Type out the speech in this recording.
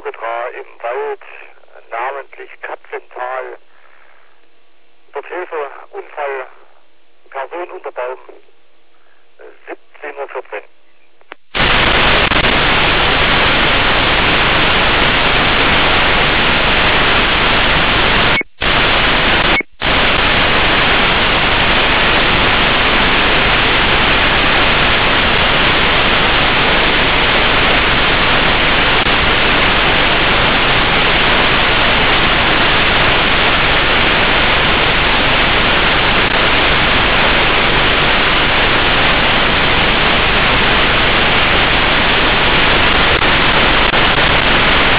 Südossetral im Wald, namentlich Katzental. Dort Hilfe, Unfall, Person unter Baum, 17:14 Uhr.